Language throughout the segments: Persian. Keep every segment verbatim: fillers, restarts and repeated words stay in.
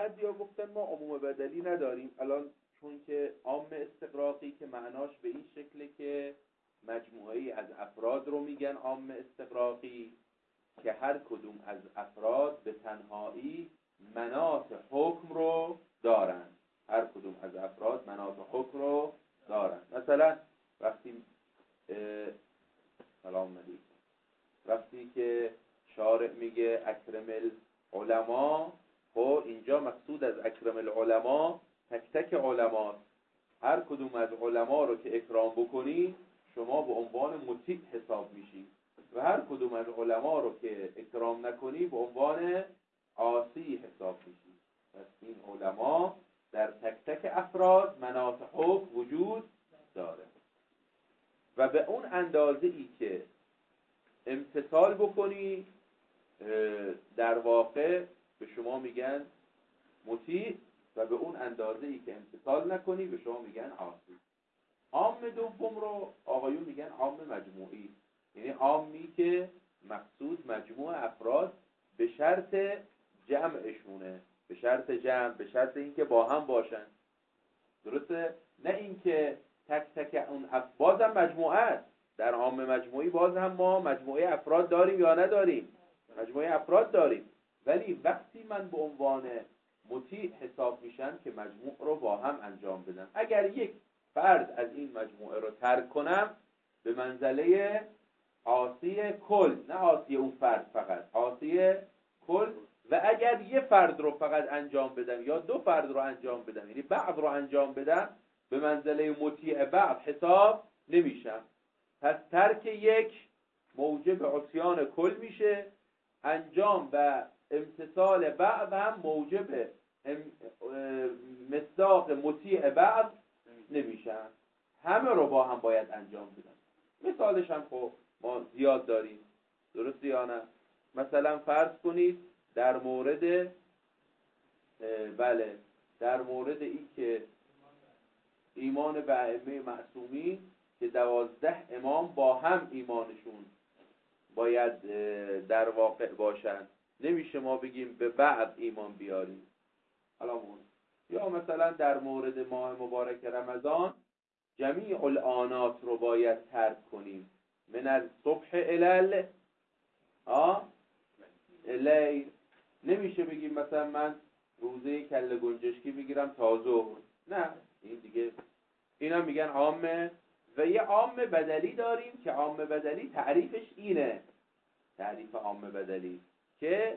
بعضیا گفتن ما عموم بدلی نداریم الان، چون که عام استغراقی که معناش به این شکله که مجموعه ای از افراد رو میگن عام استغراقی که هر کدوم از افراد به تنهایی مناط حکم رو دارن. هر کدوم از افراد مناط حکم رو دارن. مثلا وقتی سلام علیکم وقتی که شارع میگه اکرم العلماء، خب اینجا مقصود از اکرم العلماء تک تک علماء. هر کدوم از علما رو که اکرام بکنی شما به عنوان مطیع حساب میشی و هر کدوم از علما رو که اکرام نکنی به عنوان عاصی حساب میشی. پس این علما در تک تک افراد مناط حکم وجود داره و به اون اندازه ای که امتثال بکنی در واقع به شما میگن مطیع و به اون اندازه ای که امتثال نکنی به شما میگن عاصی. عام دوم رو آقایون میگن عام مجموعی، یعنی عامی که مقصود مجموع افراد به شرط جمعشونه، به شرط جمع، به شرط اینکه با هم باشن. درسته؟ نه اینکه تک تک اون اف... بازم مجموعه است. در عام مجموعی باز هم ما مجموعه افراد داریم یا نداریم؟ مجموعه افراد داریم، ولی وقتی من به عنوان مطیع حساب میشن که مجموع رو با هم انجام بدم. اگر یک فرد از این مجموعه رو ترک کنم به منزله عاصی کل، نه عاصی اون فرد فقط، عاصی کل. و اگر یه فرد رو فقط انجام بدم یا دو فرد رو انجام بدم، یعنی بعض رو انجام بدم، به منزله مطیع بعض حساب نمیشم. پس ترک یک موجب عصیان کل میشه، انجام و امتثال بعض هم موجب مصداق مطیع بعض نمیشن. همه رو با هم باید انجام بدن. مثالش هم خب ما زیاد داریم، درسته یا نه؟ مثلا فرض کنید در مورد بله در مورد این که ایمان به ائمه معصومین که دوازده امام با هم ایمانشون باید در واقع باشن، نمیشه ما بگیم به بعد ایمان بیاریم. علامون. یا مثلا در مورد ماه مبارک رمضان جمیع الآنات رو باید ترک کنیم، من از صبح الال آه لیل. نمیشه بگیم مثلا من روزه کله گنجشکی بگیرم تا ظهر، نه این دیگه. اینا میگن عامه. و یه عام بدلی داریم که عام بدلی تعریفش اینه، تعریف عام بدلی که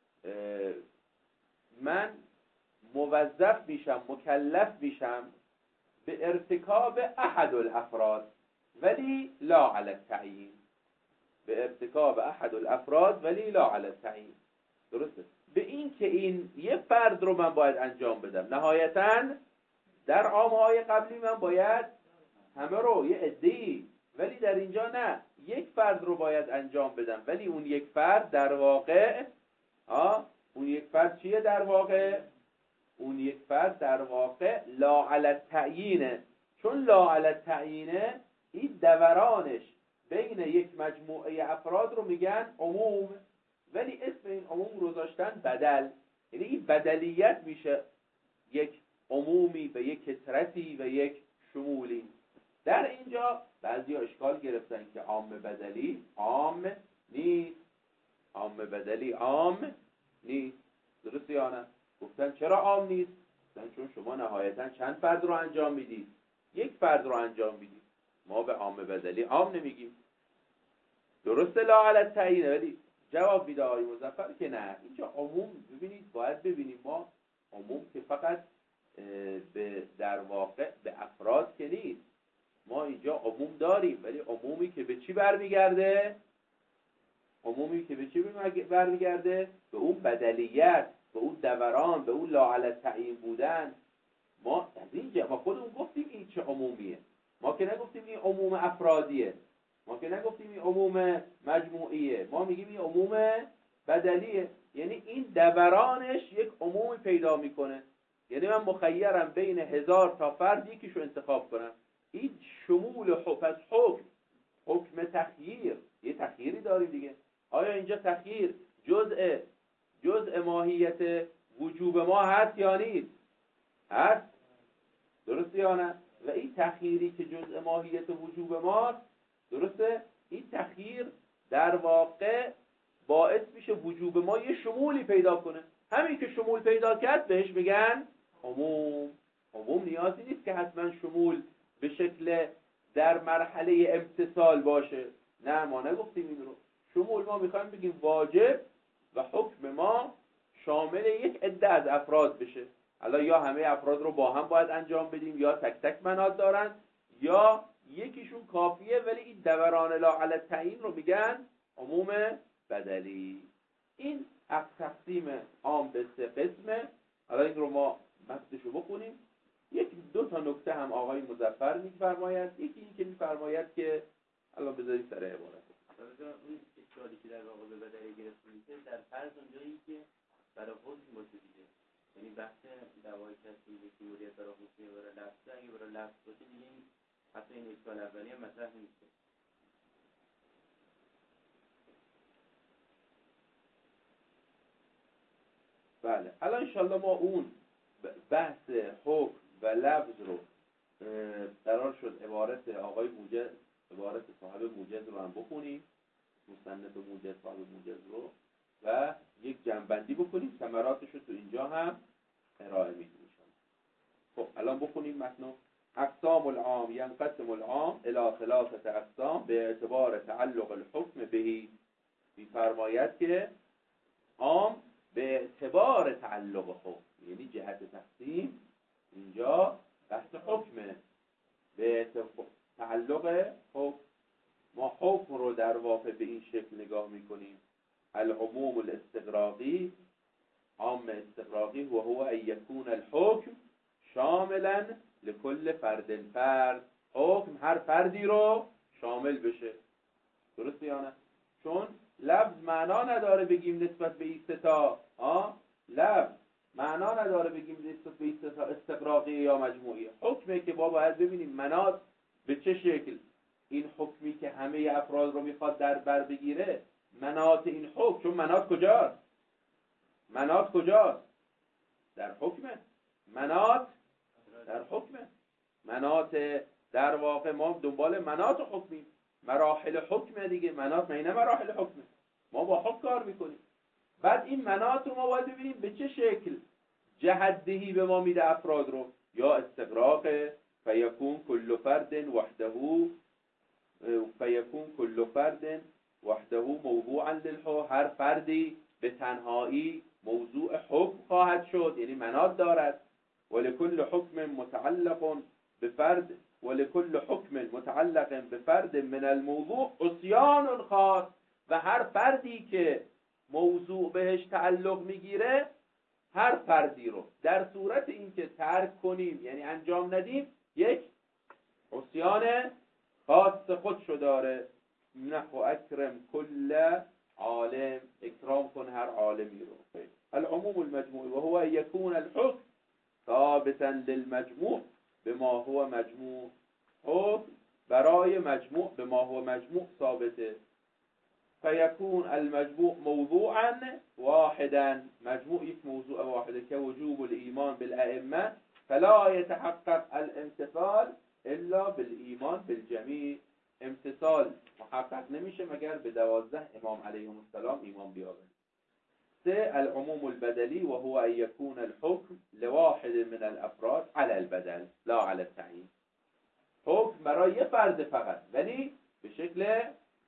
من موظف میشم، مکلف میشم به ارتکاب احد الافراد ولی لا علی التعیین، به ارتکاب احد الافراد ولی لا علی التعیین. درسته؟ به این که این یه فرد رو من باید انجام بدم. نهایتاً در عامهای قبلی من باید همه رو، یه عده‌ای، ولی در اینجا نه، یک فرد رو باید انجام بدم، ولی اون یک فرد در واقع آه اون یک فرد چیه در واقع؟ اون یک فرد در واقع لا علی التعیینه. چون لا علی التعیینه، این دورانش بین یک مجموعه افراد رو میگن عموم، ولی اسم این عموم رو داشتن بدل، یعنی این بدلیت میشه یک عمومی به یک کثرتی و یک شمولی. در اینجا بعضی اشکال گرفتن که عام بدلی عام نیست، عام بدلی عام نیست. درسته یا نه؟ گفتن چرا عام نیست؟ گفتن چون شما نهایتا چند فرد رو انجام میدید؟ یک فرد رو انجام میدید. ما به عام بدلی عام نمیگیم. درسته لا علی التعیین، ولی جواب میده آقای مظفر که نه، اینجا عموم ببینید باید ببینیم ما عموم که فقط به در واقع به افراد که نیست، ما اینجا عموم داریم، ولی عمومی که به چی برمیگرده؟ عمومی که به چی برمیگرده؟ به اون بدلیت، به اون دوران، به اون لا علی التعیین بودن. ما از اینجا ما خودمون گفتیم این چه عمومیه، ما که نگفتیم این عموم افرادیه، ما که نگفتیم این عموم مجموعیه، ما میگیم این عموم بدلیه. یعنی این دورانش یک عمومی پیدا میکنه. یعنی من مخیرم بین هزار تا فرد یکیشو انتخاب کنم. این شمول پس حکم، حکم تخییر، یه تخییری داریم دیگه. آیا اینجا تخییر جزء جزء ماهیت وجود وجوب ما هست یا نیست؟ هست، درسته یا نه؟ و این تأخیری که جزء ماهیت وجوب ماست، درسته؟ این تأخیر در واقع باعث میشه وجوب ما یه شمولی پیدا کنه. همین که شمول پیدا کرد بهش میگن عموم. عموم نیازی نیست که حتما شمول به شکل در مرحله امتثال باشه. نه، ما نگفتیم این رو. شمول ما میخوایم بگیم واجب و حکم ما شامل یک عده از افراد بشه. حالا یا همه افراد رو با هم باید انجام بدیم، یا تک تک مناط دارن، یا یکیشون کافیه ولی این دوران لا علی التعیین رو میگن عموم بدلی. این از تقسیم عام به سه قسمه. حالا این رو ما متنشو بخونیم. یک دو تا نکته هم آقای مظفر میفرماید. یکی این که میفرماید که الان بذارید سر عبارت اون اشکالی که در واقع به بدلی گرفته میشه در فرض اونجایی که برای حکم باشه دیگه، یعنی بحث دعوای کسی که موریت برای حکم یا برای لفظ، اگه برای لفظ باشه دیگه این حتی این اشکال اولی هم مطرح نمیشه. بله، الان انشالله ما اون بحث حکم و لفظ رو قرار شد عبارت آقای موجز، عبارت صاحب موجز رو هم بخونیم، مستند موجز صاحب موجز رو، و یک جنبندی بکنیم، ثمراتش رو تو اینجا هم ارائه میدیم. خب الان بخونیم متن. اقسام العام ینقسم العام الی ثلاثه اقسام به اعتبار تعلق الحکم بهی. می‌فرماید که عام به اعتبار تعلق حکم، یعنی جهت تقسیم اینجا بحث حکمه، به اعتبار تعلق حکم. ما حکم رو در واقع به این شکل نگاه میکنیم: العموم الاستغراقی، عام استغراقی، و هو ان یکون الحکم شاملا لکل فرد فرد. حکم هر فردی رو شامل بشه، درسته یا نه؟ چون لفظ معنا نداره بگیم نسبت به این ستا، آه لفظ معنا نداره بگیم نسبت به این ستا استغراقی یا مجموعی. حکمه که با باید ببینیم مناط به چه شکل. این حکمی که همه افراد رو میخواد در بر بگیره، مناط این حکم، چون مناط کجاست؟ مناط کجاست؟ در حکمه. مناط در حکمه. مناط در واقع ما دنبال مناط حکمیم، مراحل حکمه دیگه. مناط نه مراحل حکمه، ما با حکم کار میکنیم. بعد این مناط رو ما باید ببینیم به چه شکل جهت دهی به ما میده افراد رو. یا استغراق فیکون کل فرد وحده فیکون کل فرد وحده موضوعا للحکم، هر فردی به تنهایی موضوع حکم خواهد شد، یعنی مناط دارد. ولکل حکم متعلق بفرد ولکل حکم متعلق بفرد من الموضوع عصیان خاص، و هر فردی که موضوع بهش تعلق میگیره، هر فردی رو در صورت اینکه ترک کنیم یعنی انجام ندیم، یک عصیان خاص خودشو داره. نحو اکرم کل عالم، اکرام کن هر عالمی رو. العموم المجموع و هو یکون الحکم ثابتا للمجموع بما هو مجموع. حکم برای مجموع به ما هو مجموع ثابته. فیکون المجموع موضوعا واحدا، مجموع یک موضوع واحده که وجوب الایمان بالائمه فلا يتحقق الامتثال الا بالایمان بالجمیع. امتثال محقق نمیشه مگر به دوازده امام علیهم السلام ایمان بیاوریم. سه العموم البدلی و هو ان یکون الحکم لواحد من الافراد على البدل لا على التعیین. حکم برای یه فرد فقط، ولی به شکل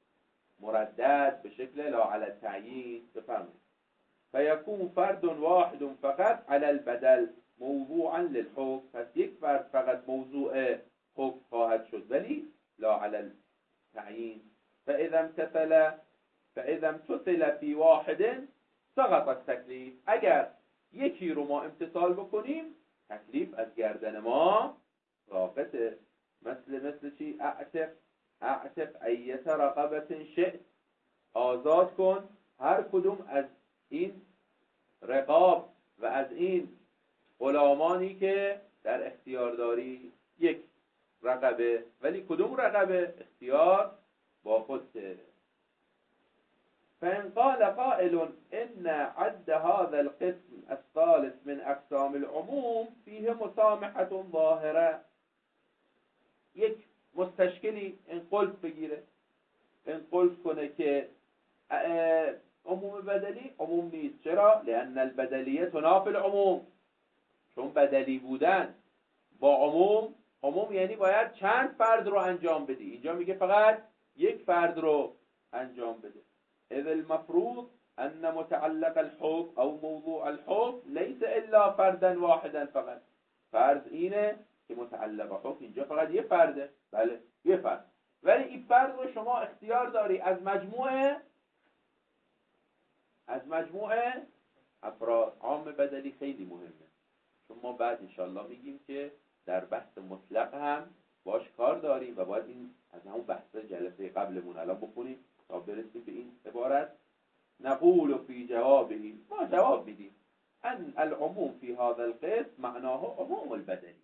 مردد، به شکل لا علی التعیین. بفرمایید فیکون فرد واحد فقط علی البدل موضوعا للحکم، پس یک فرد فقط موضوع حکم خواهد شد ولی لا علی التعیین. فاذا امتثل فاذا امتثل فی واحد سقط التکلیف. اگر یکی رو ما امتثال بکنیم تکلیف از گردن ما ساقطه. مثل مثل چی؟ اعتق اعتق ایت رقبت شئت، آزاد کن هر کدوم از این رقاب و از این غلامانی که در اختیار داری. یک رقبه، ولی کدوم رقبه؟ اختیار با خودته. فإن قال قائل إن عد هذا القسم الثالث من مسامحة ظاهره، یک مستشکلی این قلب بگیره، این قلب کنه که عموم بدلی عموم نیست. چرا؟ لأن البدلیه تنافی العموم، چون بدلی بودن با عموم، عموم یعنی باید چند فرد رو انجام بدی، اینجا میگه فقط یک فرد رو انجام بده. اذ المفروض ان متعلق الحكم او موضوع الحكم ليس الا فردا واحدا فقط. فرض اینه که متعلق حکم اینجا فقط یه فرده، بله یه فرد، ولی این فرد رو شما اختیار داری از مجموعه از مجموعه افراد. عام بدلی خیلی مهمه، چون ما بعد انشالله میگیم که در بحث مطلق هم باش کار داریم و باید این از همون بحث جلسه قبلمون الان بکنیم تا برسیم به این عبارت. نقول فی جوابه، ما جواب میدیم ان العموم فی هذا القسم معناه عموم البدلیه.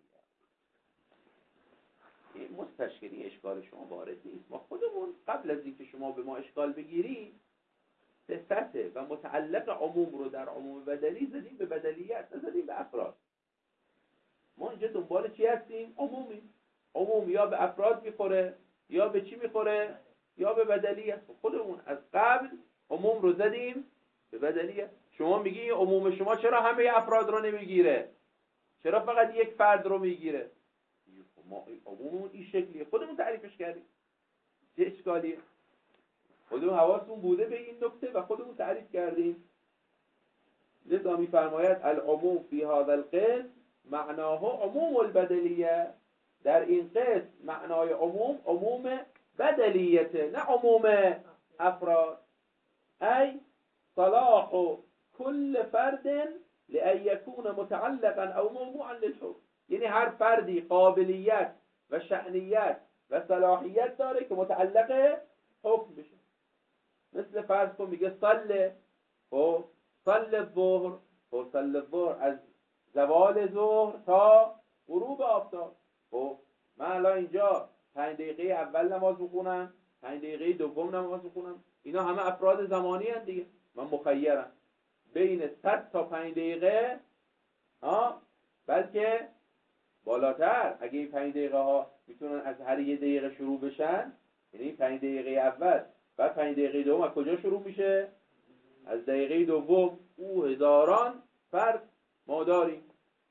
این مستشکلی اشکال شما وارد نیست، ما خودمون قبل از اینکه شما به ما اشکال بگیری صفته و متعلق عموم رو در عموم بدلی زدیم به بدلیت، نزدیم به افراد. ما اینجا دنبال چی هستیم؟ عمومی. عموم یا به افراد میخوره یا به چی میخوره؟ یا به بدلیت. خودمون از قبل عموم رو زدیم به بدلیت. شما میگی عموم شما چرا همه افراد رو نمیگیره؟ چرا فقط یک فرد رو میگیره؟ ما عموم این شکلیه، خودمون تعریفش کردیم. چه اشکالیه؟ خودمون حواسمون بوده به این نکته و خودمون تعریف کردیم. لذا میفرماید العموم فی هذا القسم معناه عموم البدلیه. در این قسم معنای عموم عموم بدلیته، نه عموم افراد. ای صلاح کل فرد لأن یکون متعلقا او موضوعا للحكم، یعنی هر فردی قابلیت و شأنیت و صلاحیت داره که متعلق حکم بشه. مثل فرض کن میگه صله، خب صل الظهر، خب صل الظهر از زوال ظهر تا غروب آفتاب. خب من الان اینجا پنج دقیقه اول نماز بخونم، پنج دقیقه دوم نماز بخونم، اینا همه افراد زمانی هست دیگه. من مخیرم بین صد تا پنج دقیقه، ها بلکه بالاتر. اگه این پنج دقیقه ها میتونن از هر یه دقیقه شروع بشن، یعنی پنج دقیقه اول بعد پنج دقیقه دوم از کجا شروع میشه؟ از دقیقه دوم. او هزاران فرد ما داریم.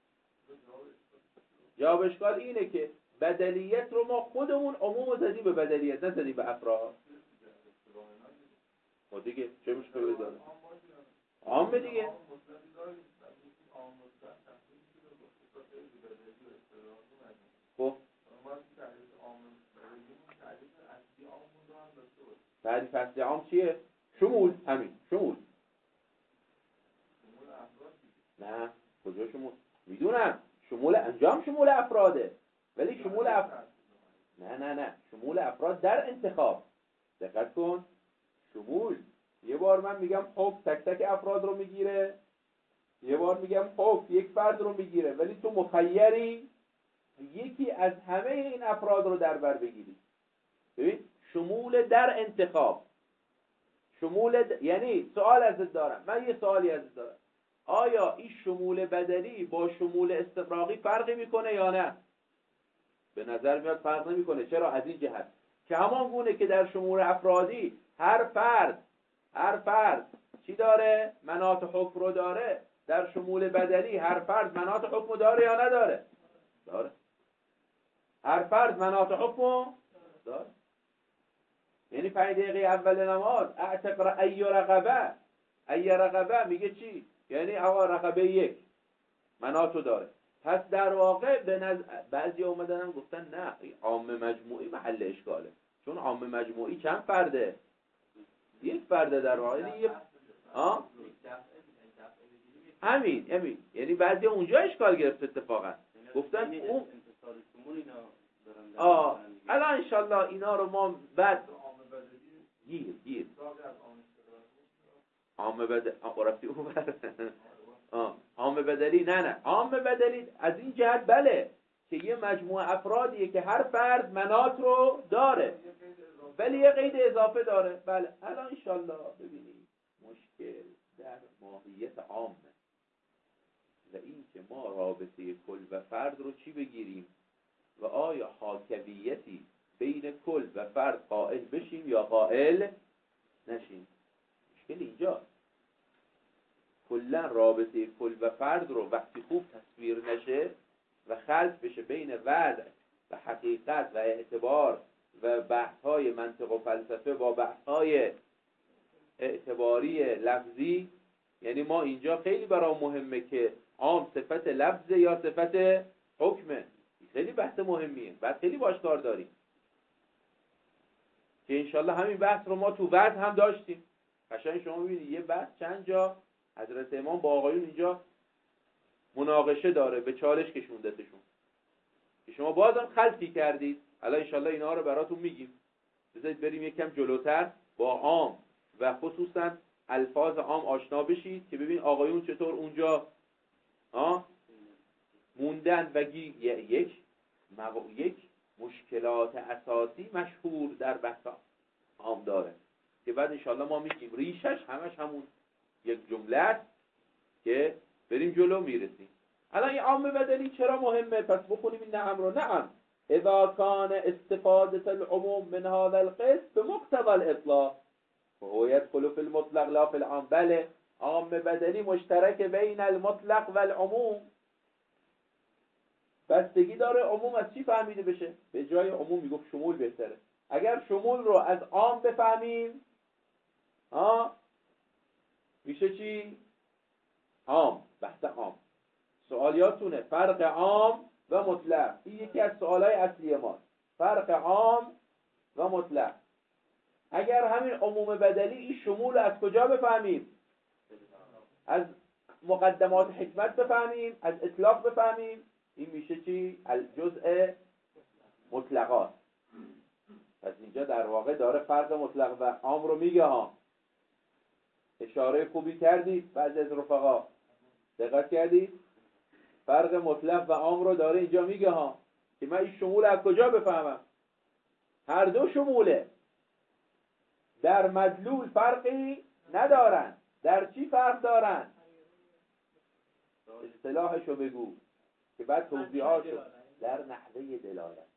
جواب اشکال اینه که بدلیت رو ما خودمون عموم زدیم به بدلیت، نه زدیم به افراد. خب دیگه چه مشکلی داره؟ عامه دیگه. خب تعریف اصلی عام چیه؟ شمول. همین شمول. نه کجا شمول؟ میدونم شمول انجام شمول افراده، ولی شمول افراد نه نه نه شمول افراد در انتخاب. دقت کن، شمول یه بار من میگم حکم تک تک افراد رو میگیره، یه بار میگم حکم یک فرد رو میگیره، ولی تو مخیری یکی از همه این افراد رو در بر بگیری. ببین شمول در انتخاب. شمول د... یعنی سوال ازت دارم، من یه سوالی ازت دارم، آیا این شمول بدلی با شمول استقراقی فرقی میکنه یا نه؟ به نظر میاد فرق نمیکنه. چرا؟ از این جهت که همان گونه که در شمول افرادی هر فرد هر فرد چی داره؟ مناط حکم رو داره. در شمول بدلی هر فرد مناط حکم داره یا نداره؟ داره. هر فرد مناط حکم داره. یعنی پنج دقیقه اول نماز اعتق ای رقبه، ای رقبه میگه چی؟ یعنی آقا رقبه یک مناطو داره. پس در واقع به نظر بعضی اومدن هم گفتن نه عام مجموعی محل اشکاله، چون عام مجموعی چند فرده؟ یک فرده در واقع. یعنی ها همین همین یعنی بعضی اونجا اشکال گرفت اتفاقا، گفتن اون آه الان انشالله اینا رو ما بعد گیر گیر عام بدلی رفتی اون عام بدلی نه نه عام بدلی از این جهت بله که یه مجموعه افرادیه که هر فرد مناط رو داره، ولی یه قید اضافه داره. بله الان انشالله ببینید مشکل در ماهیت عامه و این که ما رابطه کل و فرد رو چی بگیریم و آیا حاکمیتی بین کل و فرد قائل بشیم یا قائل نشیم. مشکل اینجا کلا رابطه کل و فرد رو وقتی خوب تصویر نشه و خلط بشه بین وضع و حقیقت و اعتبار و بحث‌های منطق و فلسفه با بحث‌های اعتباری لفظی، یعنی ما اینجا خیلی برای مهمه که عام صفت لفظه یا صفت حکمه، خیلی بحث مهمیه، بعد خیلی باش کار داریم که انشالله همین بحث رو ما تو وضع هم داشتیم. قشنگ شما ببینید یه بحث چند جا حضرت امام با آقایون اینجا مناقشه داره، به چالش کشوندتشون که شما بازم خلطی کردید. الان انشالله اینا رو براتون میگیم، بذارید بریم یکم جلوتر با عام و خصوصا الفاظ عام آشنا بشید که ببین آقایون چطور اونجا آه موندن و گی یک مو... یک مشکلات اساسی مشهور در بحث عام داره که بعد انشالله ما میگیم ریشش همش همون یک جمله است که بریم جلو میرسیم. الان این عام بدلی چرا مهمه؟ پس بخونیم این نعم رو. نعم اذا کان استفاده العموم من هذا القسم بمقتضى الاطلاق فهو يدخل في المطلق لا في العام. بله عام بدلی مشترک بین المطلق و العموم، بستگی داره عموم از چی فهمیده بشه. به جای عموم میگفت شمول بهتره. اگر شمول رو از عام بفهمیم ها میشه چی؟ عام. بحث عام. سوالیاتونه فرق عام و مطلق، این یکی از سوالای اصلی ما، فرق عام و مطلق. اگر همین عموم بدلی این شمول از کجا بفهمیم؟ از مقدمات حکمت بفهمیم، از اطلاق بفهمیم، این میشه چی؟ الجزء مطلقات. پس اینجا در واقع داره فرق مطلق و عام رو میگه ها. اشاره خوبی کردید بعضی از رفقا، دقت کردید؟ فرق مطلق و عام رو داره اینجا میگه ها که من این شمول از کجا بفهمم؟ هر دو شموله، در مدلول فرقی ندارن. در چی فرق دارن؟ اصطلاحشو بگو که بعد توضیحاتشو. در نحوه دلالت.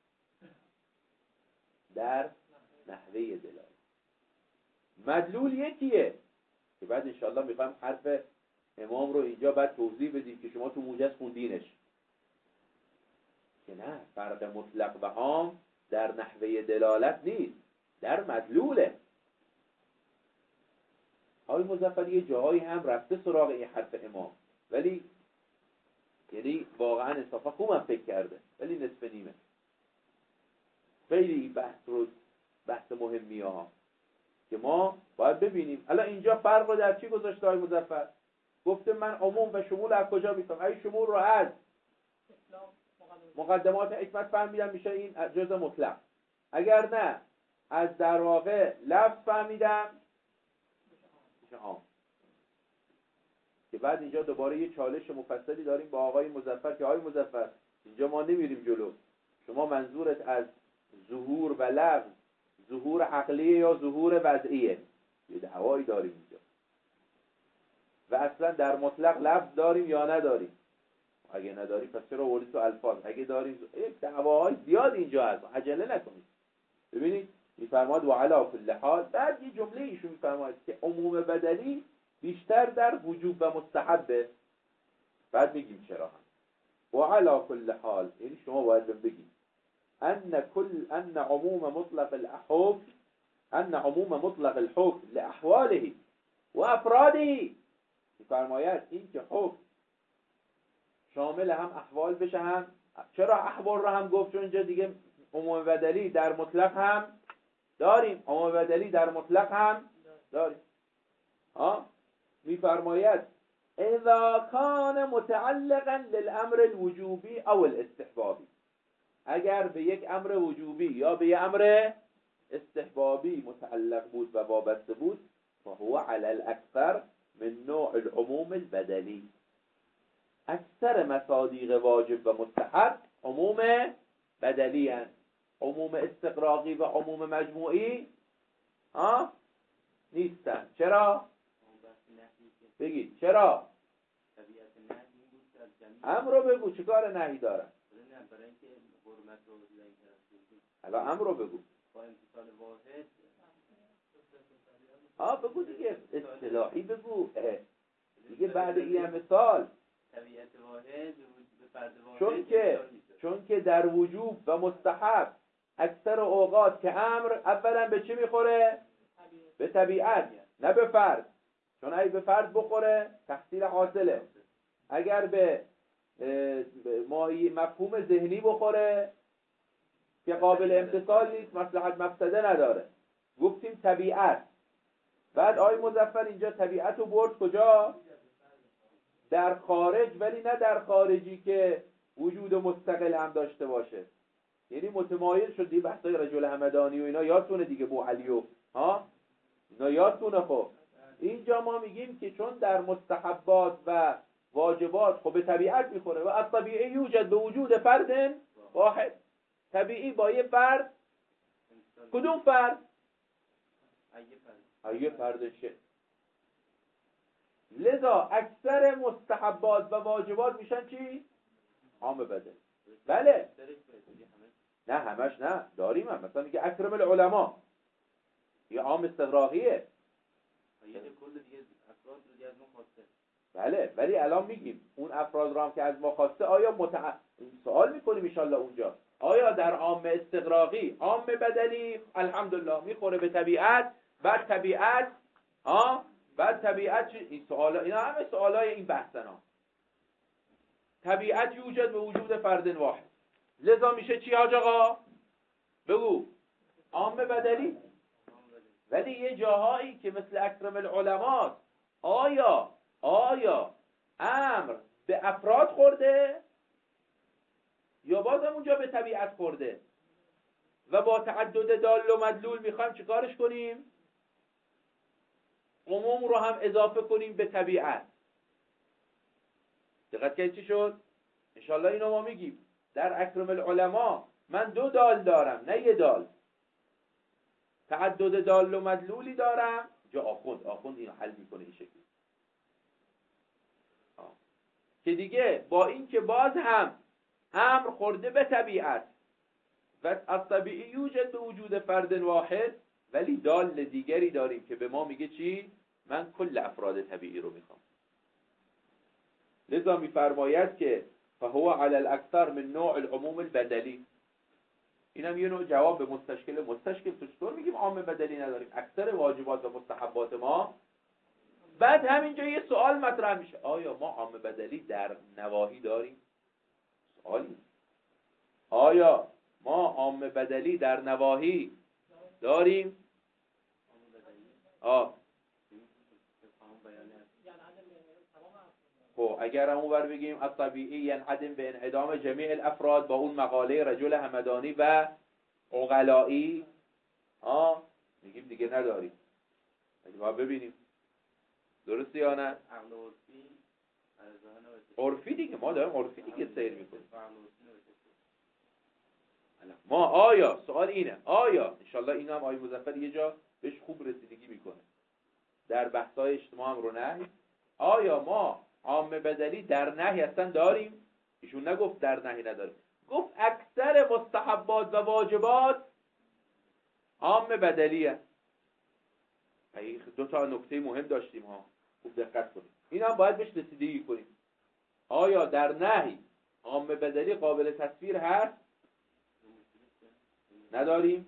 در نحوه دلالت مدلول یکیه که بعد انشاءالله میخوایم حرف امام رو اینجا بعد توضیح بدیم که شما تو موجز خوندینش که نه، فرق مطلق و عام در نحوه دلالت نیست، در مدلوله. آقای مظفری یه جاهایی هم رفته سراغ این حرف امام، ولی یعنی واقعا انصافا خوب هم فکر کرده، ولی نصف نیمه. خیلی این بحث رو بحث مهمی ها که ما باید ببینیم. الان اینجا فرق رو در چی گذاشته آقای مظفر؟ گفته من عموم و شمول از کجا میفهم؟ ای شمول رو از مقدمات حکمت فهمیدم میشه این جزء مطلق. اگر نه از در واقع لفظ فهمیدم میشه عام. که بعد اینجا دوباره یه چالش مفصلی داریم با آقای مظفر که آقای مظفر اینجا ما نمیریم جلو، شما منظورت از ظهور و لفظ ظهور عقلیه یا ظهور وضعیه؟ یه دعوایی داریم اینجا. و اصلا در مطلق لفظ داریم یا نداریم؟ اگه نداریم پس چرا آوردید تو الفاظ؟ اگه داریم یک دعواهای زیاد اینجا هست، عجله نکنید. ببینید میفرماد و علی کل حال، بعد یه جمله ایشون میفرماد که عموم بدلی بیشتر در وجوب و مستحبه. بعد میگیم چرا هم و علی کل حال، یعنی شما باید بگید ان كل ان عموم مطلق الحكم ان عموم مطلق الحكم لاحواله و افراده. میفرماید این که حکم شامل هم احوال بشه، هم چرا احوال رو هم گفت؟ چون اینجا دیگه عموم بدلی در مطلق هم داریم، عموم بدلی در مطلق هم داریم. ها میفرماید اذا کان متعلقا للامر الوجوبی او الاستحبابی، اگر به یک امر وجوبی یا به یک امر استحبابی متعلق بود و وابسته بود، فهو علی الاکثر من نوع العموم البدلی. اکثر مصادیق واجب و مستحب عموم بدلی هست. عموم استقراقی و عموم مجموعی ها نیستن. چرا؟ بگید چرا؟ طبیعت نهی بود که از جمعی امر رو بگو چیکار نهی دارن؟ نه برای اینکه حرمت رو بیان کردن. الان امر رو بگو. با امتثال واحد. آه بگو دیگه اصطلاحی بگو. دیگه بعد این همه سال طبیعت واحد به فرد واحد. چون که چون که در وجوب و مستحب اکثر اوقات که امر اولا به چی میخوره؟ به طبیعت، نه به فرد. چون اگه به فرد بخوره تحصیل حاصله. اگر به مفهوم ذهنی بخوره که قابل امتثال نیست، مصلحت مفسده نداره. گفتیم طبیعت. بعد آی مظفر اینجا طبیعت رو برد کجا؟ در خارج، ولی نه در خارجی که وجود مستقل هم داشته باشه. یعنی متمایل شد. دی بحثای رجل همدانی و اینا یادتونه دیگه، بو علیو ها اینا یادتونه. خب اینجا ما میگیم که چون در مستحبات و واجبات خب به طبیعت میخوره و از طبیعی یوجد به وجود فرد واحد. طبیعی با یه فرد. کدوم فرد؟ ایه فردشه. لذا اکثر مستحبات و واجبات میشن چی؟ عام بدل. بله نه همش نه، داریم هم. مثلا میگه اکرم العلماء، یه عام استغراقیه. بله ولی الان میگیم اون افراد رو هم که از ما خواسته آیا متع... سوال میکنیم انشالله اونجا آیا در عام استغراقی عام بدلی الحمدلله میخوره به طبیعت، بعد طبیعت ها بعد طبیعت چی؟ این سوالا، اینا همه سوالای این بحثن ها. طبیعت یوجد به وجود فرد واحد، لذا میشه چی حاج آقا؟ بگو عام بدلی. ولی یه جاهایی که مثل اکرم العلماء آیا آیا امر به افراد خورده یا بازم اونجا به طبیعت خورده و با تعدد دال و مدلول میخوایم چیکارش کنیم؟ عموم رو هم اضافه کنیم به طبیعت. دقت کنید چی شد؟ انشالله اینو ما میگیم. در اکرم العلماء من دو دال دارم نه یه دال، تعدد دال و مدلولی دارم. جا آخوند آخوند اینو حل میکنه این شکلی که دیگه با این که باز هم امر خورده به طبیعت و از طبیعی یوجد به وجود فرد واحد، ولی دال دیگری داریم که به ما میگه چی؟ من کل افراد طبیعی رو میخوام. لذا میفرماید که فهو علی الاکثر من نوع العموم البدلی. اینم یه نوع جواب به مستشکل. مستشکل تو چطور میگیم عام بدلی نداریم؟ اکثر واجبات و مستحبات ما. بعد همینجا یه سوال مطرح میشه، آیا ما عام بدلی در نواهی داریم؟ سوالی. آیا ما عام بدلی در نواهی داریم؟ آه خب اگر همون بر بگیم الطبیعی ینعدم به انعدام جمیع الافراد با اون مقاله رجل همدانی و عقلایی، آه میگیم دیگه نداریم. اگه باید ببینیم درسته یا نه؟ عرفی دیگه ما داریم عرفی دیگه سیر میکنیم. ما آیا سوال اینه، آیا انشالله این هم آی مظفر یه جا بهش خوب رسیدگی میکنه در بحثای اجتماع امر و نهی، آیا ما عام بدلی در نهی اصلا داریم؟ ایشون نگفت در نهی نداریم، گفت اکثر مستحبات و واجبات عام بدلیه. دو تا نکته مهم داشتیم ها، خوب دقت کنیم. این هم باید بهش رسیدگی کنیم. آیا در نهی عام بدلی قابل تصویر هست؟ نداریم؟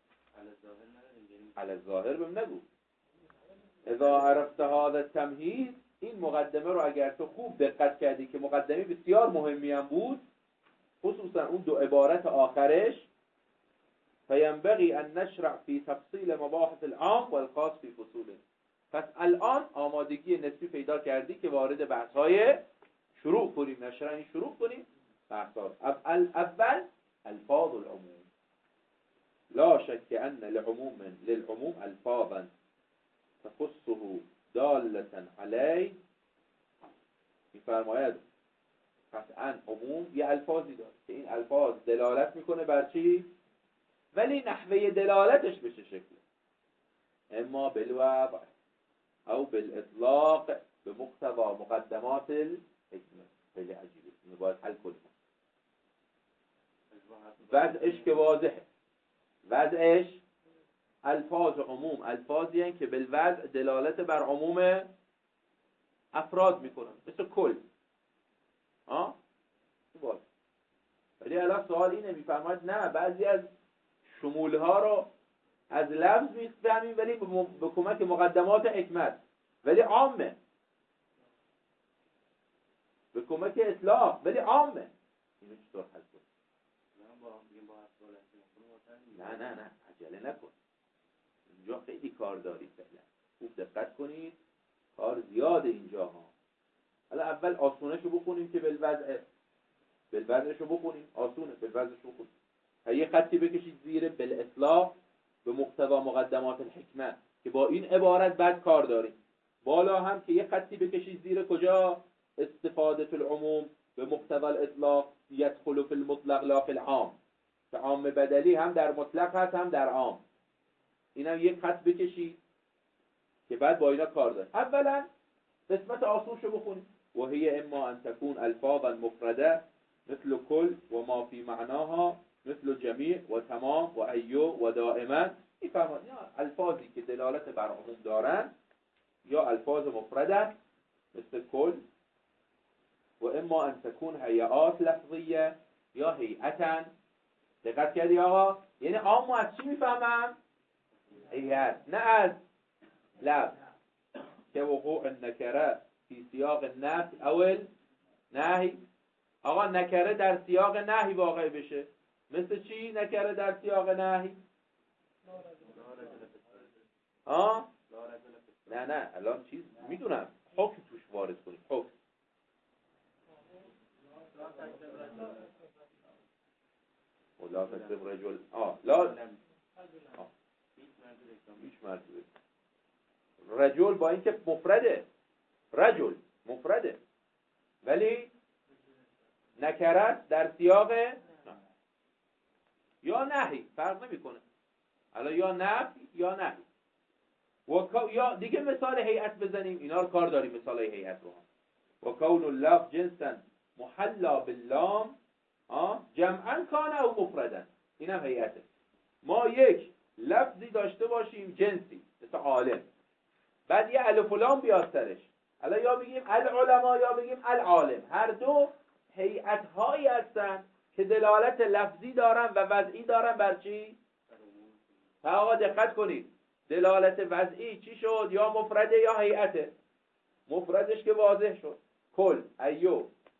علی الظاهر بهم نگو. اذا عرفت هذا التمهید، این مقدمه رو اگر تو خوب دقت کردی که مقدمه بسیار مهمی هم بود، خصوصا اون دو عبارت آخرش، فینبغی ان نشرع فی تفصیل مباحث العام والخاص فی فصوله. پس الان آمادگی نسبی پیدا کردی که وارد بحث‌های شروع کنیم، نشرع شروع کنیم بحث‌ها. اول الفاظ العموم، لا شک ان لعموم للعموم الفاظا تخصه دالة علی. می‌فرماید قطعاً عموم یه الفاظی داره که این الفاظ دلالت میکنه بر چی؟ ولی نحوه دلالتش به چه شکله؟ اما بالوضع او بالاطلاق به مقتضا مقدمات الحکمه. خیلی عجیبه. نمیکنه، باید حل کنه. وضعش که واضحه، وضعش الفاظ عموم الفاظی هستند که بالوضع دلالت بر عموم افراد میکنن، مثل کل. ها واضح. ولی الان سوال اینه، میفرماید نه، بعضی از شمولها رو از لفظ میفهمیم ولی به کمک مقدمات حکمت، ولی عامه، به کمک اطلاق ولی عامه. اینو چطور حل کنیم؟ نه نه نه عجله نکن، اینجا خیلی کار دارید فعلا، خوب دقت کنید، کار زیاده اینجا ها. حالا اول آسونشو بخونیم که بالوضع، بالوضعشو بخونیم، آسونه، بالوضعشو بخونیم. یه خطی بکشید زیر بالاطلاق به مقتضا مقدمات الحکمه که با این عبارت بعد کار داریم. بالا هم که یه خطی بکشید زیر کجا؟ استفاده العموم به مقتضا الاطلاق یدخل فی المطلق لا فی العام، که عام بدلی هم در مطلق هست هم در عام. اینم یک خط بکشید که بعد با اینا کار داریم. اولا قسمت آسونشو بخونیم. و هی اما ان تكون الفاظا مفرده مثل کل و ما فی معناها مثل جمیع و تمام و ایو و دائما. میفهمید الفاظی که دلالت بر عموم دارن یا الفاظ مفرده مثل کل، و اما ان تكون هیئات لفظیه یا هیئتا. دقت کردی آقا؟ یعنی عام از چی میفهمم؟ هیئت، نه از لفظ. که وقوع النکره فی سیاق النفی او نهی. آقا نکره در سیاق نهی واقع بشه، مثل چی نکره در سیاق نهی؟ ها؟ نه نه الان چیز میدونم، حکم توش وارد کنید. حکم لا تکذب رجل. آه لا آه. هیچ مرتبه رجل با اینکه مفرده، رجل مفرده ولی نکرت در سیاق یا نهی، فرق نمیکنه الان، یا نفی یا نهی. و یا دیگه مثال هیئت بزنیم، اینا رو کار داریم مثال هیئت رو. و کون اللفظ جنسا محلا باللام جمعا کان او مفردا. اینم هیئته. ما یک لفظی داشته باشیم جنسی مثل عالم، بعد یه الف و لام بیاد سرش، الان یا بگیم العلماء یا بگیم العالم، هر دو هیئت هایی هستن که دلالت لفظی دارن و وضعی دارن بر چی؟ آقا دقت کنید، دلالت وضعی چی شد؟ یا مفرده یا هیئته. مفردش که واضح شد، کل، ایو.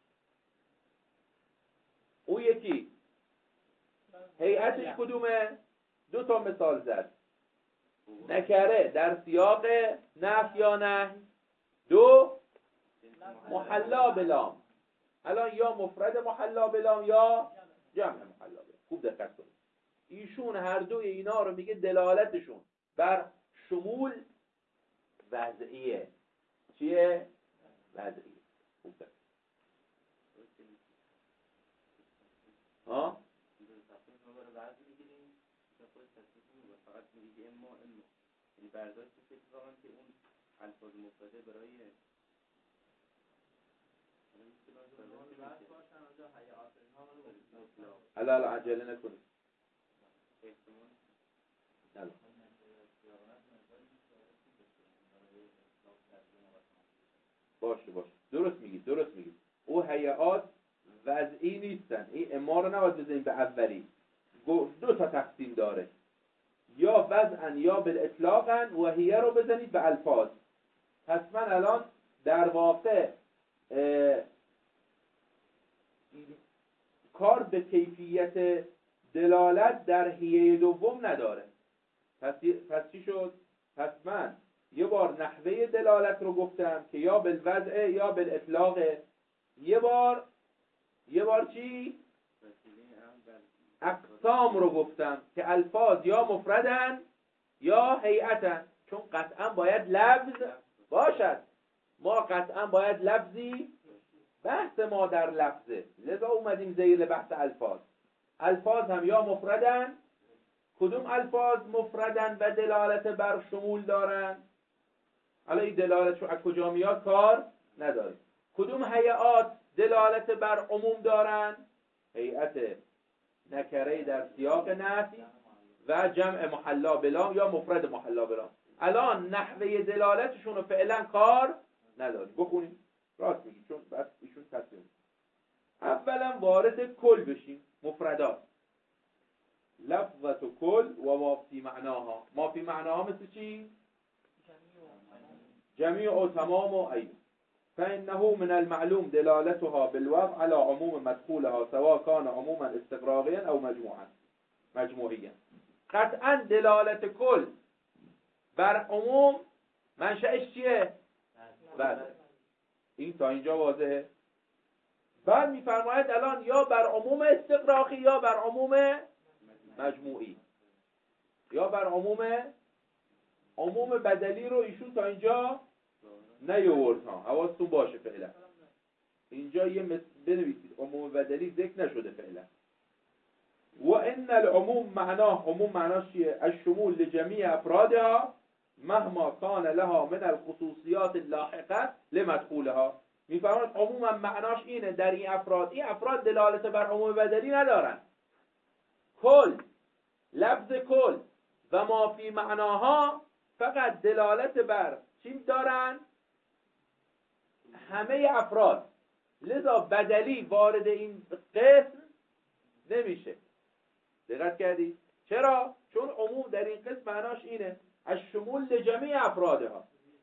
اون یکی هیئتش کدومه؟ دو تا مثال زد، نکره در سیاق نفی یا نهی، دو محلا بلام. الان یا مفرد محلا بلام یا جمع محلا بلام. خوب دقت کنید، ایشون هر دوی اینا رو میگه دلالتشون بر شمول وضعیه. چیه؟ وضعیه. خوب دقت ها؟ فقط میگه اما اما، یعنی برداشت که اتفاقا که اون الفاظ مفرده برای حالا حالا عجله نکنید. باشه باشه درست میگید درست میگید. او هیئات وضعی نیستن. این اما رو نباید بزنیم به اولی، دو تا تقسیم داره، یا وضعن یا بالاطلاقن، و هیه رو بزنید به الفاظ. پس من الان در واقع کار به کیفیت دلالت در هیه دوم نداره. پس, پس چی شد؟ پس من یه بار نحوه دلالت رو گفتم که یا بالوضع یا بالاطلاق، یه بار یه بار چی؟ اقسام رو گفتم که الفاظ یا مفردن یا هیئتن، چون قطعا باید لفظ باشد. ما قطعا باید لفظی، بحث ما در لفظه، لذا اومدیم زیر بحث الفاظ. الفاظ هم یا مفردن، کدوم الفاظ مفردن و دلالت بر شمول دارن؟ حالا این دلالتشو از کجا میاد کار نداریم. کدوم هیئات دلالت بر عموم دارن؟ هیئت نکره در سیاق نفی و جمع محلا بلام یا مفرد محلا بلام. الان نحوه دلالتشون رو فعلا کار نداریم. بخونیم. راست میگی، چون بس ایشون تصمیم. اولا وارد کل بشیم. مفردات لفظت و کل و ما فی معناها. ما فی معناها مثل چی؟ جمیع و تمام و ای. فإنه من المعلوم دلالتها بالوضع على عموم مدخولها سواء كان عموما استغراقيا او مجموعا مجموعيا. قطعا دلالت کل بر عموم منشأش چیه؟ بله. این تا اینجا واضحه. بعد میفرماید الان یا بر عموم استغراقی یا بر عموم مجموعی یا بر عموم عموم بدلی رو ایشون تا اینجا نیاورد ها. حواستون باشه فعلا اینجا یه مثل بنویسید عموم بدلی ذکر نشده فعلا. و ان العموم معناه، عموم معناش چیه؟ الشمول لجمیع افرادها مهما کان لها من الخصوصیات اللاحقه لمدخولها. میفرماید عموما معناش اینه در این افراد، این افراد دلالت بر عموم بدلی ندارن. کل، لفظ کل و ما فی معناها فقط دلالت بر چی دارن؟ همه افراد. لذا بدلی وارد این قسم نمیشه. دقت کردی؟ چرا؟ چون عموم در این قسم معناش اینه الشمول لجمیع افرادها.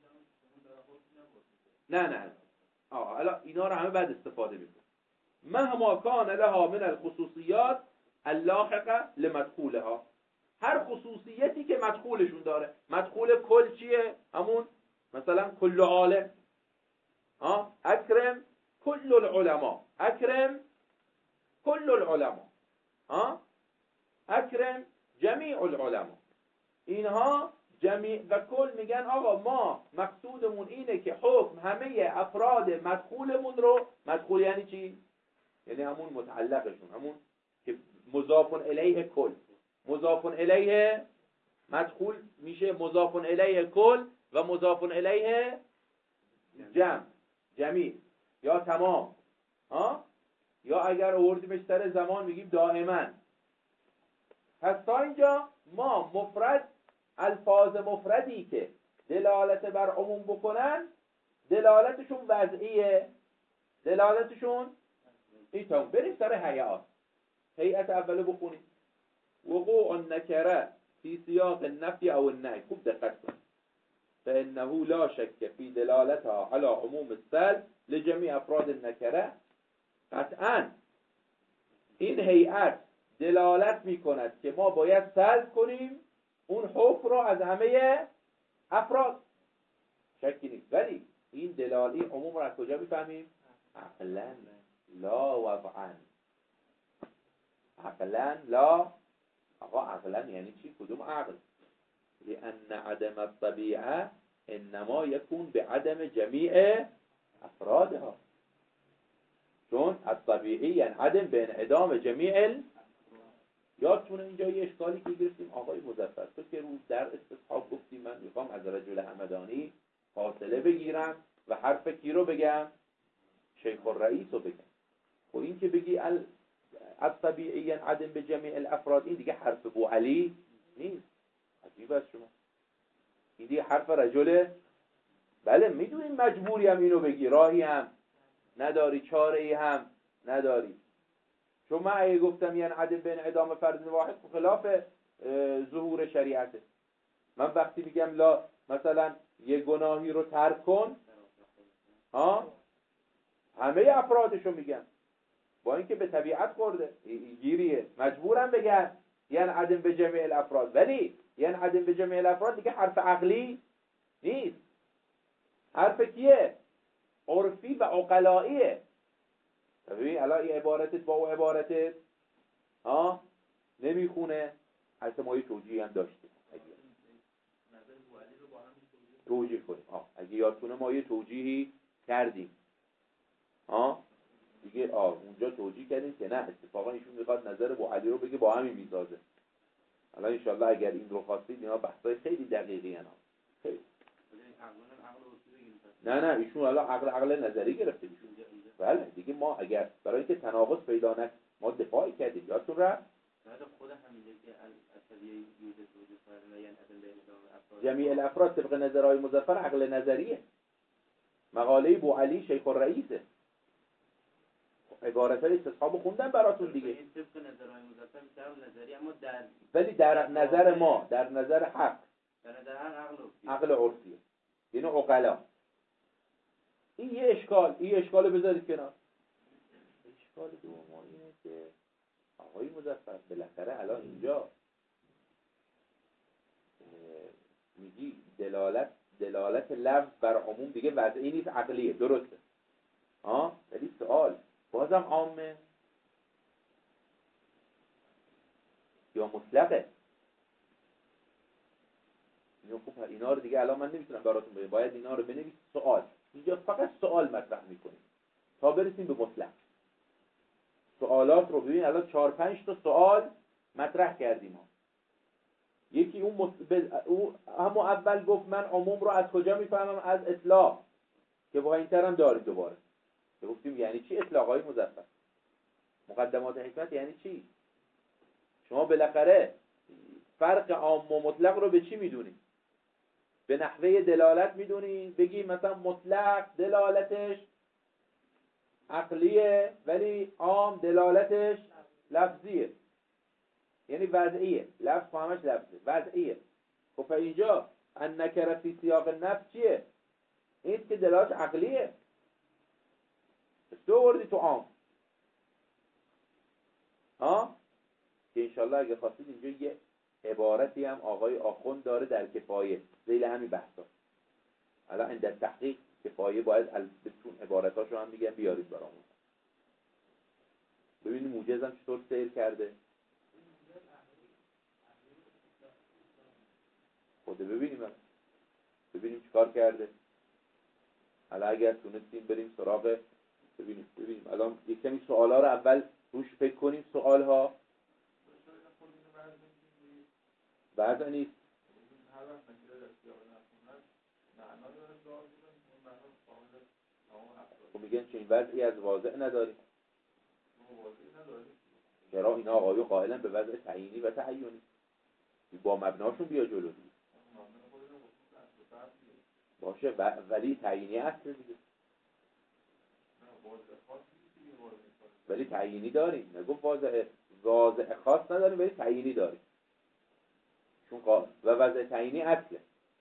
نه نه آه الان اینا رو همه بعد استفاده میکنه. مهما کان لها من الخصوصیات اللاحقه لمدخولها. هر خصوصیتی که مدخولشون داره. مدخول کل چیه؟ همون مثلا کل عالم، ها اکرم کل العلماء، اکرم کل العلماء، ها اکرم جمیع العلماء. اینها جمیع و کل میگن آقا ما مقصودمون اینه که حکم همه افراد مدخولمون رو، مدخول یعنی چی؟ یعنی همون متعلقشون، همون که مضاف الیه کل، مضاف الیه مدخول میشه مضاف الیه کل و مضاف الیه جمع، جمیع یا تمام، ها یا اگر آوردیمش سر زمان میگیم دائما. پس تا اینجا ما مفرد، الفاظ مفردی که دلالت بر عموم بکنن دلالتشون وضعیه، دلالتشون ایتون. بریم سر هیئات. هیئت اول بخونیم. وقوع النکره فی سیاق النفی او النهی. خوب دقت کن. فانه لا شک فی دلالتها على عموم السلب لجمیع افراد النکره. قطعا این هیئت دلالت میکند که ما باید سلب کنیم اون حکم رو از همه افراد. شکی نیست. ولی این دلالی عموم رو از کجا میفهمیم؟ عقلا لا وضعا. عقلا لا. آقا عقلا یعنی چی؟ کدوم عقل؟ لأن عدم الطبیعه انما یکون بعدم جمیع افرادها. چون الطبیعی یعنی عدم به انعدام جمیع. یادتونه اینجا یه اشکالی که گرفتیم آقای مظفر، تو که روز در استصحاب گفتیم من میخوام از رجل همدانی فاصله بگیرم و حرف کی رو بگم؟ شیخ الرئیس رو بگم. خب این که بگی الطبیعی عدم به جمیع الافراد، این دیگه حرف ابو علی نیست. عجیب است شما. این دیگه حرف رجل. بله میدونیم مجبوری هم اینو بگی، راهی هم نداری، چاره ای هم نداری. چون من اگه گفتم یعنی عدم بین اعدام فرد واحد خلاف ظهور شریعته. من وقتی میگم لا مثلا یه گناهی رو ترک کن، ها همه افرادشو میگم، با اینکه به طبیعت خورده گیریه، مجبورم بگم یعنی عدم به جمیع الافراد. ولی یعنی عدم به جمیع الافراد دیگه حرف عقلی نیست. حرف کیه؟ عرفی و عقلائیه. ببین الان این عبارتت با او عبارتت ها نمیخونه. حتی ما یه توجیه هم داشتیم توجیه کنیم. ها اگه یادتونه ما یه توجیهی کردیم، ها دیگه آه اونجا توجیه کردیم که نه اتفاقا ایشون میخواد نظر ابو علی رو بگه با همین میسازه. الان انشالله اگر این رو خواستید اینا بحثای خیلی دقیقی هستن. خیلی نه نه ایشون حالا عقل عقل نظری گرفته ایشون. بله دیگه ما اگر برای اینکه تناقض پیدا نکنه ما دفاعی کردیم یادتون رفت خود همینه که اصلیه وجود وجود فرمایان عدم بین افراد جمیع الافراد طبق نظرهای مظفر عقل نظریه. مقاله بو علی شیخ الرئیسه. عبارت های استصحاب خوندن براتون دیگه. این طبق نظرهای مظفر در نظری اما در ولی در نظر ما در نظر حق در نظر حق عقل عرفی عقل عرفیه یعنی عقلا. این یه اشکال این اشکال بذارید کنار. اشکال دوم اینه که آقای مظفر بالاخره الان اینجا میگی دلالت دلالت لفظ بر عموم دیگه وضعی نیست عقلیه درسته ها ولی سوال بازم عامه یا مطلقه. اینا خوب اینا رو دیگه الان من نمیتونم براتون بگم باید اینا رو بنویسید سوال اینجا فقط سوال مطرح میکنیم تا برسیم به مطلق. سوالات رو ببین الان چهار پنج تا سوال مطرح کردیم ها. یکی اون مص... او همون اول گفت من عموم رو از کجا میفهمم از اطلاق که با این ترم داریم دوباره که گفتیم یعنی چی اطلاقای مظفر مقدمات حکمت یعنی چی. شما بالاخره فرق عام و مطلق رو به چی میدونید؟ به نحوه دلالت میدونید. بگی مثلا مطلق دلالتش عقلیه ولی عام دلالتش لفظیه یعنی وضعیه. لفظ همش لفظه وضعیه. خب اینجا النکره فی سیاق النفی چیه؟ این که دلالت عقلیه تو وردی تو عام ها که انشالله اگه خواستید اینجا یه عبارتی هم آقای آخوند داره در کفایه ذیل همین بحثا. الان این در تحقیق کفایه باید بتون عبارتاشو هم میگن بیارید برامون ببینید موجزم چطور سیر کرده. خوده ببینیم هم. ببینیم چیکار کرده. حالا اگر تونستیم بریم سراغ ببینیم ببینیم الان یک کمی سوالا رو اول روش فکر کنیم. سوال ها بعد نیست خب میگن چنین وضعی از واضع نداریم. چرا اینا آقایو قائلن به وضع تعیینی و تعیینی با مبناشون بیا جلو دیگه باشه ولی تعیینی اصل دیگه ولی تعیینی داریم. نگفت واضع واضع خاص نداریم ولی تعیینی داریم چون قا... و وضع تعیینی اصله.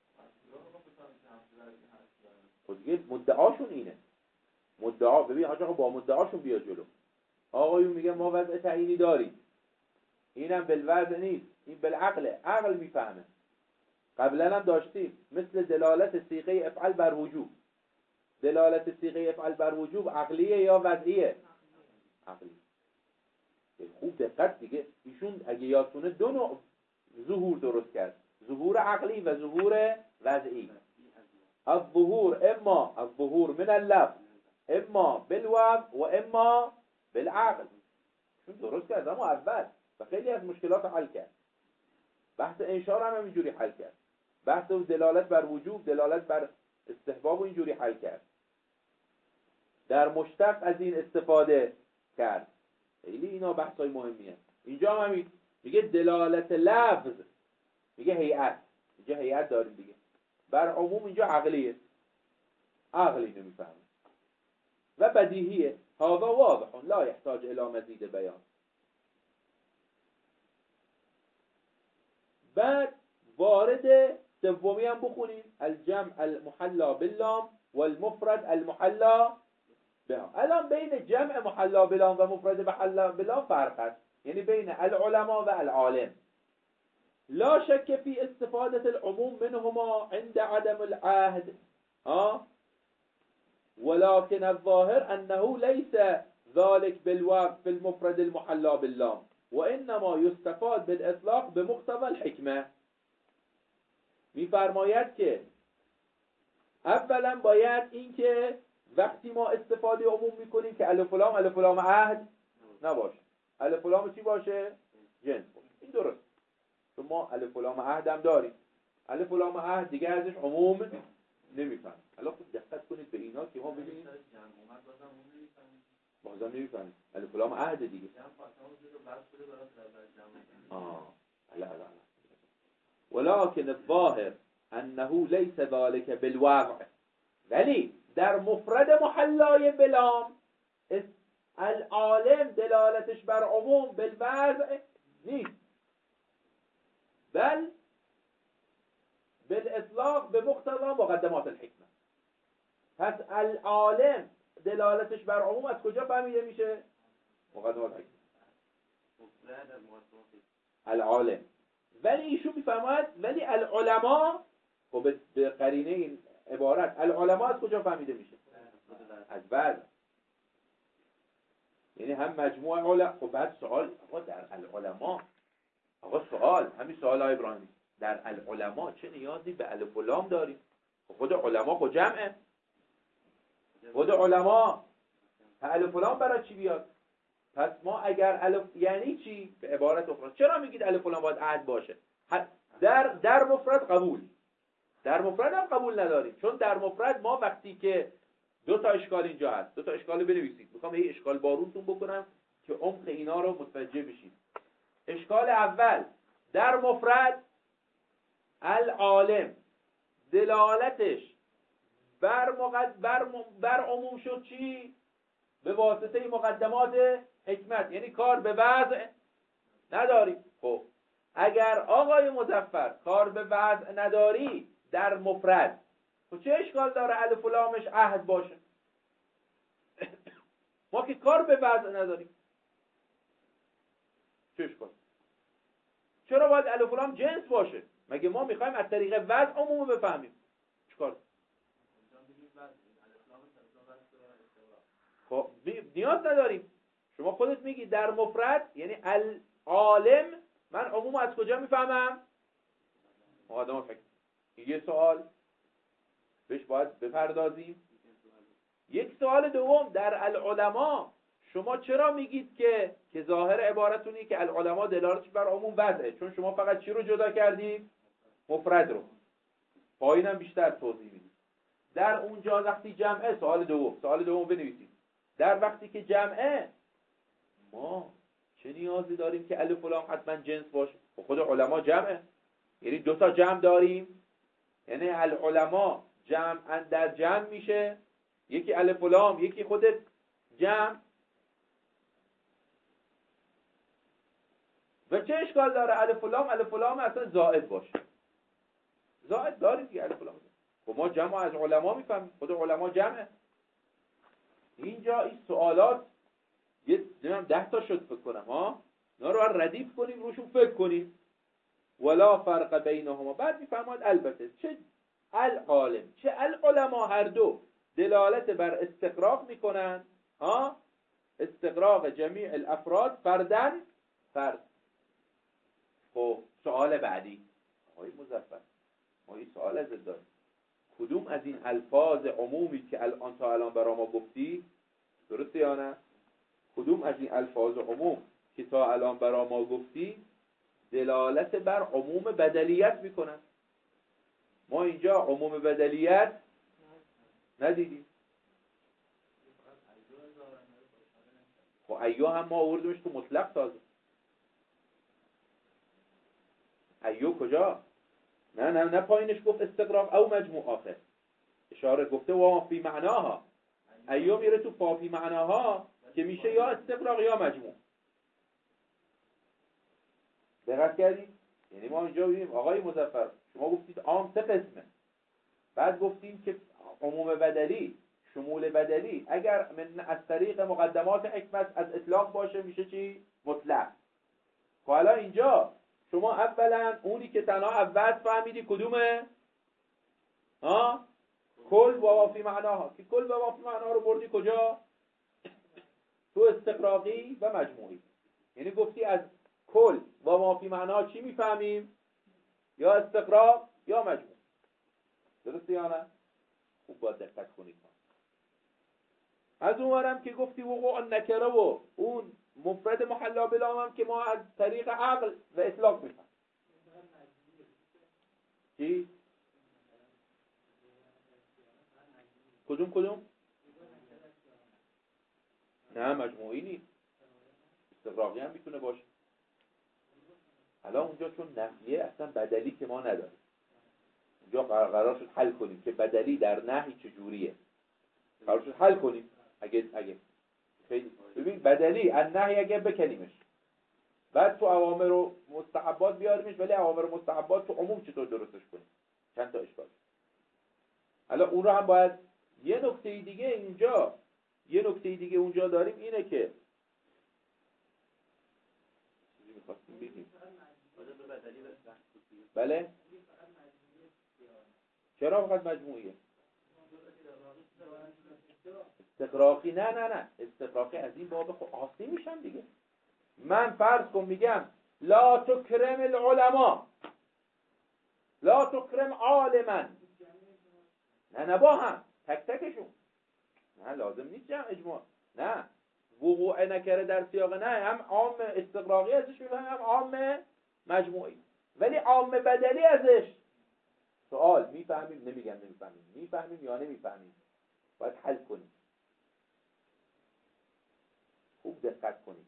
خب دیگه مدعاشون اینه مدعا ببین حاج آقا با مدعاشون بیا جلو. آقایون میگه ما وضع تعیینی داریم اینم بالوضع نیست این بالعقل عقل میفهمه. قبلا هم داشتیم مثل دلالت صیغه افعل بر وجوب. دلالت صیغه افعل بر وجوب عقلیه یا وضعیه؟ عقلی. خوب دقت دیگه ایشون اگه یادتونه دو نوع ظهور درست کرد ظهور عقلی و ظهور وضعی. الظهور اما الظهور من اللفظ اما بالوضع و اما بالعقل. چون درست کرد اما اول و خیلی از مشکلات حل کرد. بحث انشار هم اینجوری حل کرد. بحث دلالت بر وجوب دلالت بر استحباب و اینجوری حل کرد. در مشتق از این استفاده کرد. خیلی اینا بحثای مهمیه. اینجا هم همین میگه دلالت لفظ میگه هیئت. اینجا هیئت داریم دیگه بر عموم اینجا عقلیه عقلی نمیفهمه و بدیهیه. هذا واضح لا يحتاج الى مزید بیان. بعد وارد سومی هم بخونیم الجمع المحلا باللام والمفرد المحلا بهم. الان بین جمع محلا باللام و مفرد محلا باللام فرق است یعنی بین العلماء و العالم. لا شك في استفادة العموم منهما عند عدم العهد ها ولكن الظاهر أنه ليس ذلك بالوقت في المفرد المحلا باللام وإنما يستفاد بالإطلاق بمقتضى الحكمة. میفرماید که اولا باید این که وقتی ما استفاده عموم میکنیم که الف و لام الف و لام عهد نباشه. الف و لام چی باشه؟ جنس باشه. این درست. چون ما الف و لام عهد هم داریم. الف و لام عهد دیگه ازش عموم نمیفهم. الان خود دقت کنید به اینا که ما ببینیم بازم نمیفهمیم. الف لام عهد دیگه. آه لا لا لا. ولكن الظاهر انه ليس ذلك بالوضع. ولی در مفرد محلای بلام العالم دلالتش بر عموم بالوضع نیست، بل بالاطلاق به مقتضی مقدمات الحکمه. پس العالم دلالتش بر عموم از کجا فهمیده میشه؟ مقدمات الحکمه. العالم. ولی ایشون میفهمد ولی العلماء، خب به قرینه این عبارت العلماء از کجا فهمیده میشه؟ از بعد. یعنی هم مجموع علماء. خب بعد سوال آقا در العلماء، آقا سوال همین سوال های ابراهیمی، در العلماء چه نیازی به الف و لام داریم؟ خود علما خود جمعه، خود علما الف و لام برای چی بیاد؟ پس ما اگر الف یعنی چی؟ به عبارت اخرى چرا میگید الف و لام باید عهد باشه؟ در در مفرد قبول، در مفرد هم قبول نداریم، چون در مفرد ما وقتی که دو تا اشکال اینجا هست، دو تا اشکال بنویسید، میخوام یه اشکال بارونتون بکنم که عمق اینا رو متوجه بشید. اشکال اول، در مفرد العالم دلالتش بر مقد... بر, م... بر عموم شد چی؟ به واسطه مقدمات حکمت، یعنی کار به وضع نداریم. خب اگر آقای مظفر کار به وضع نداری در مفرد، خب چه اشکال داره الف و لامش عهد باشه؟ ما که کار به وضع نداریم، چه اشکال؟ چرا باید الف و لام جنس باشه؟ مگه ما میخوایم از طریق وضع عموم بفهمیم؟ چیکار؟ خب نیاز نداریم. شما خودت میگی در مفرد یعنی العالم، من عموم از کجا میفهمم؟ مقدمات حکمت. یه سوال بهش باید بپردازیم. یک سوال دوم، در العلماء شما چرا میگید که که ظاهر عبارتونی که العلماء دلالتش بر عموم وضعه؟ چون شما فقط چی رو جدا کردید؟ مفرد رو. پایینم بیشتر توضیح میدید. در اونجا وقتی جمعه، سوال دوم، سوال دوم بنویسید. در وقتی که جمعه ما چه نیازی داریم که الف و لام حتما جنس باشه؟ خود علما جمعه، یعنی دو تا جمع داریم، یعنی العلماء جمع در جمع میشه، یکی الف و لام یکی خود جمع. و چه اشکال داره الف و لام الف و لام اصلا زائد باشه؟ زائد داریم که الف و لام. خب ما جمع از علما میفهمیم، خود علما جمعه. اینجا این سوالات یه نمیدونم ده تا شد فکر کنم ها، اینا رو ردیف کنیم روشون فکر کنیم. ولا فرق بینهما. بعد میفهمید البته چه العالم چه العلماء هر دو دلالت بر استقراق میکنن، ها، استقراق جمیع الافراد فردن فرد. خب سوال بعدی آقای مظفر، ما این سوال ازت داریم، کدوم از این الفاظ عمومی که الان تا الان برای ما گفتی، درسته یا نه؟ کدوم از این الفاظ عموم که تا الان برای ما گفتی دلالت بر عموم بدلیت میکنن؟ ما اینجا عموم بدلیت ندیدیم. خب ایو هم ما آوردیمش تو مطلق تازه. ایو کجا؟ نه نه نه پایینش گفت استقراق او مجموع آخر. اشاره گفته و فی معناها. ایو میره تو فا فی معناها که میشه یا استقراق یا مجموع. دقت کردید؟ یعنی ما اینجا ببینیم آقای مظفر شما گفتید عام سه قسمه، بعد گفتیم که عموم بدلی، شمول بدلی اگر من از طریق مقدمات حکمت از اطلاق باشه میشه چی؟ مطلق. خب حالا اینجا شما اولا اونی که تنها اول فهمیدی کدومه؟ ها؟ کل و وافی معناها، که کل و وافی معناها رو بردی کجا؟ تو استقراقی و مجموعی. یعنی گفتی از کل و وافی معناها چی میفهمیم؟ یا استقراق یا مجموع. درسته یا نه؟ خوب باید دقت کنید. از اونورم که گفتی وقوع نکره و اون مفرد محلا بلام هم که ما از طریق عقل و اطلاق میفهم. چی؟ کدوم کدوم؟ نه مجموعی نیست، استقراقی هم میتونه باشه. حالا اونجا چون نفیه اصلا بدلی که ما نداریم، اونجا قرار شد حل کنیم که بدلی در نهی چجوریه، قرار شد حل کنیم. اگه اگه خیلی ببین بدلی از نهی اگه بکنیمش، بعد تو اوامر و مستحبات بیاریمش، ولی اوامر و مستحبات تو عموم چطور درستش کنیم؟ چند تا اشکال. حالا اون رو هم باید یه نکته دیگه اینجا یه نکته دیگه اونجا داریم، اینه که چیزی می‌خواستیم بگیم. بله چرا فقط مجموعیه؟ استقراقی نه نه نه استقراقی از این باب خب آسی میشم دیگه. من فرض کن میگم لا تکرم العلماء، لا تکرم عالما، نه نه با هم تک تکشون، نه لازم نیست جمع اجماع، نه وقوع نکره در سیاق نه، هم عام استقراقی ازش میفهمیم هم عام مجموعی، ولی عام بدلی ازش سوال میفهمیم نمیگم نمیفهمیم، میفهمیم یا نمیفهمیم، باید حل کنیم. خوب دقت کنیم.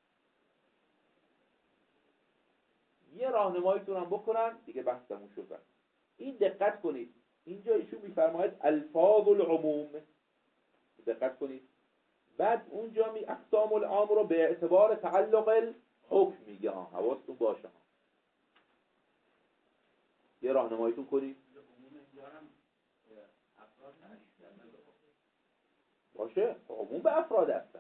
یه راهنماییتون هم بکنم دیگه بحثمون شد. این دقت کنید اینجا ایشون میفرماید الفاظ العموم، دقت کنید. بعد اونجا می اقسام العام رو به اعتبار تعلق الحکم میگه، ها حواستون باشه. یه راهنماییتون کنید باشه. عموم به افراد هستن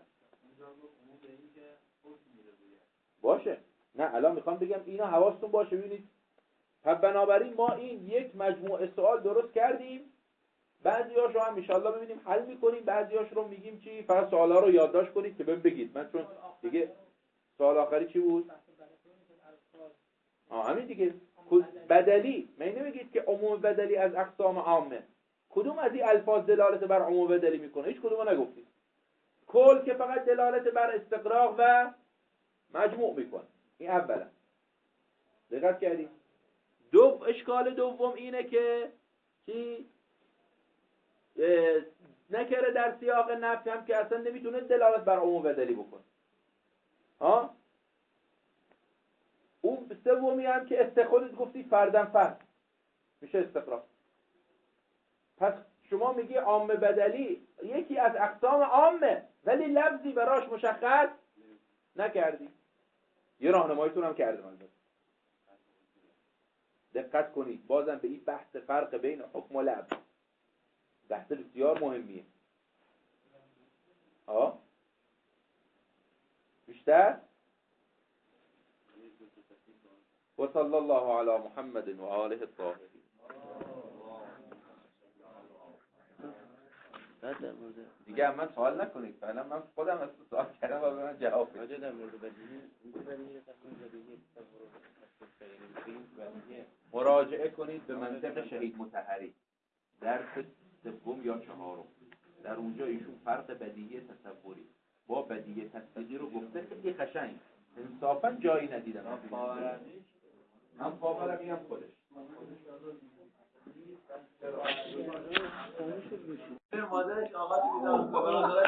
باشه. نه الان میخوام بگم اینا حواستون باشه. ببینید پس بنابراین ما این یک مجموعه سوال درست کردیم، بعضی‌هاش رو هم ان شاءالله ببینیم حل می‌کنیم، بعضی‌هاش رو میگیم چی فقط سوالا رو یادداشت کنید که بهم بگید. من چون دیگه سوال آخری چی بود؟ آه همین دیگه بدلی. من نمیگید که عموم بدلی از اقسام عامه، کدوم از این الفاظ دلالت بر عموم بدلی میکنه؟ هیچ کدومو نگفتید. کل که فقط دلالت بر استقراق و مجموع میکنه. این اولا دقت کردید. دو اشکال دوم اینه که چی نکره در سیاق نفی هم که اصلا نمیتونه دلالت بر عموم بدلی بکنه. ها اون سومی هم که استخودت گفتی فردن فرد میشه استقراق. پس شما میگی عامه بدلی یکی از اقسام عامه ولی لفظی براش مشخص نکردی. یه راهنماییتون هم کردم. البته دقت کنید بازم به این بحث فرق بین حکم و لفظ، بحث بسیار مهمیه. ها بیشتر و صلی الله علی محمد و آله الطاهرین. دیگه من سوال نکنید، فعلا من خودم از سوال کردم و به من جواب بدید. در مورد بدیهی مراجعه کنید به منطق شهید مطهری درس سوم یا چهارم. در اونجا ایشون فرق بدیهی تصوری با بدیهی تصدیقی رو گفته، خیلی قشنگ انصافا جایی ندیدم. هم باورم هم باورم هم خودش مادرش آقا